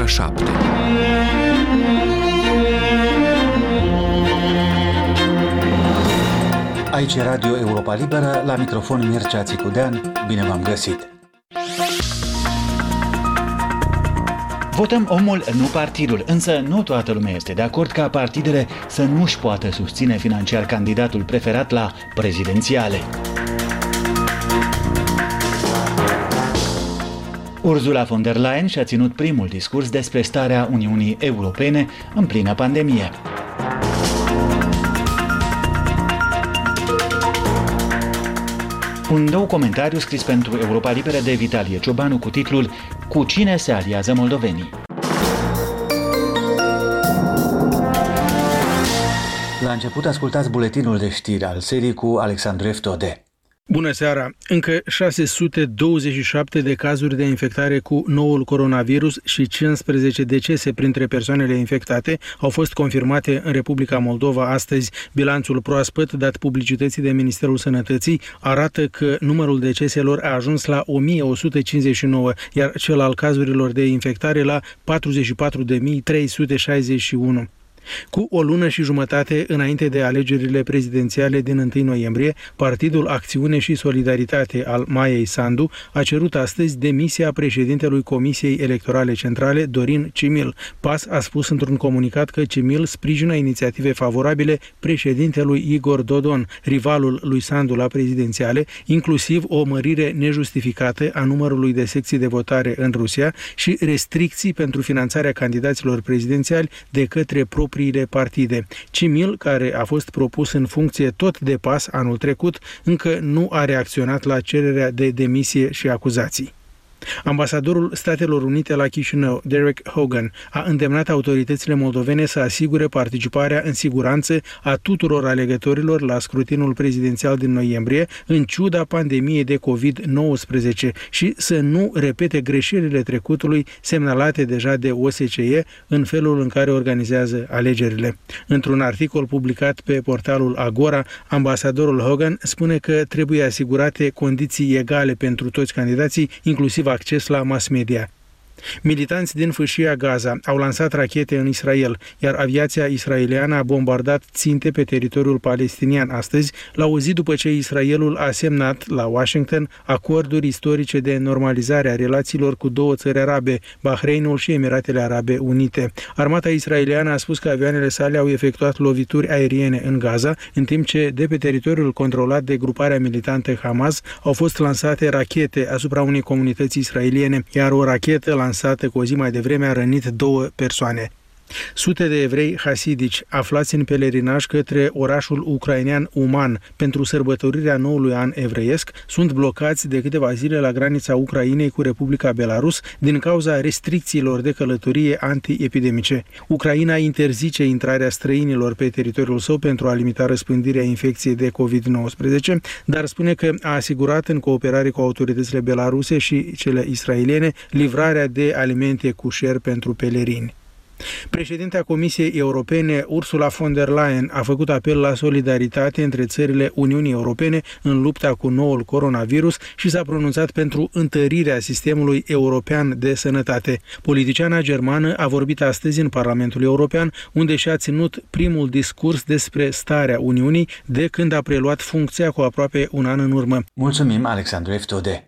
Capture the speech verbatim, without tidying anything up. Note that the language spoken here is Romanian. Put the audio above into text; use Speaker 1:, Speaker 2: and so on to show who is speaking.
Speaker 1: șapte.
Speaker 2: Aici e Radio Europa Liberă, la microfon Mircea Țicudean, bine v-am găsit!
Speaker 3: Votăm omul, nu partidul, însă nu toată lumea este de acord ca partidele să nu-și poată susține financiar candidatul preferat la prezidențiale. Ursula von der Leyen și-a ținut primul discurs despre starea Uniunii Europene în plină pandemie. Un nou comentariu scris pentru Europa Liberă de Vitalie Ciobanu cu titlul Cu cine se aliază moldovenii?
Speaker 2: La început ascultați buletinul de știri al serii cu Alexandru Eftode.
Speaker 4: Bună seara! Încă șase sute douăzeci și șapte de cazuri de infectare cu noul coronavirus și cincisprezece decese printre persoanele infectate au fost confirmate în Republica Moldova astăzi. Bilanțul proaspăt dat publicității de Ministerul Sănătății arată că numărul deceselor a ajuns la o mie o sută cincizeci și nouă, iar cel al cazurilor de infectare la patruzeci și patru de mii trei sute șaizeci și unu. Cu o lună și jumătate înainte de alegerile prezidențiale din întâi noiembrie, Partidul Acțiune și Solidaritate al Maiei Sandu a cerut astăzi demisia președintelui Comisiei Electorale Centrale, Dorin Cimil. P A S a spus într-un comunicat că Cimil sprijină inițiative favorabile președintelui Igor Dodon, rivalul lui Sandu la prezidențiale, inclusiv o mărire nejustificată a numărului de secții de votare în Rusia și restricții pentru finanțarea candidaților prezidențiali de către proprii partide. Cimil, care a fost propus în funcție tot de P A S anul trecut, încă nu a reacționat la cererea de demisie și acuzații. Ambasadorul Statelor Unite la Chișinău, Derek Hogan, a îndemnat autoritățile moldovene să asigure participarea în siguranță a tuturor alegătorilor la scrutinul prezidențial din noiembrie, în ciuda pandemiei de covid nouăsprezece, și să nu repete greșelile trecutului semnalate deja de O S C E în felul în care organizează alegerile. Într-un articol publicat pe portalul Agora, ambasadorul Hogan spune că trebuie asigurate condiții egale pentru toți candidații, inclusiv acces la mass media. Militanți din fâșia Gaza au lansat rachete în Israel, iar aviația israeliană a bombardat ținte pe teritoriul palestinian astăzi, la o zi după ce Israelul a semnat la Washington acorduri istorice de normalizare a relațiilor cu două țări arabe, Bahreinul și Emiratele Arabe Unite. Armata israeliană a spus că avioanele sale au efectuat lovituri aeriene în Gaza, în timp ce de pe teritoriul controlat de gruparea militantă Hamas au fost lansate rachete asupra unei comunități israeliene, iar o rachetă lansată cu o zi mai devreme a rănit două persoane. Sute de evrei hasidici aflați în pelerinaj către orașul ucrainean Uman pentru sărbătorirea noului an evreiesc sunt blocați de câteva zile la granița Ucrainei cu Republica Belarus din cauza restricțiilor de călătorie antiepidemice. Ucraina interzice intrarea străinilor pe teritoriul său pentru a limita răspândirea infecției de covid nouăsprezece, dar spune că a asigurat în cooperare cu autoritățile belaruse și cele israeliene livrarea de alimente cușer pentru pelerini. Președinta Comisiei Europene, Ursula von der Leyen, a făcut apel la solidaritate între țările Uniunii Europene în lupta cu noul coronavirus și s-a pronunțat pentru întărirea sistemului european de sănătate. Politiciana germană a vorbit astăzi în Parlamentul European, unde și-a ținut primul discurs despre starea Uniunii de când a preluat funcția cu aproape un an în urmă.
Speaker 2: Mulțumim, Alexandru Eftode.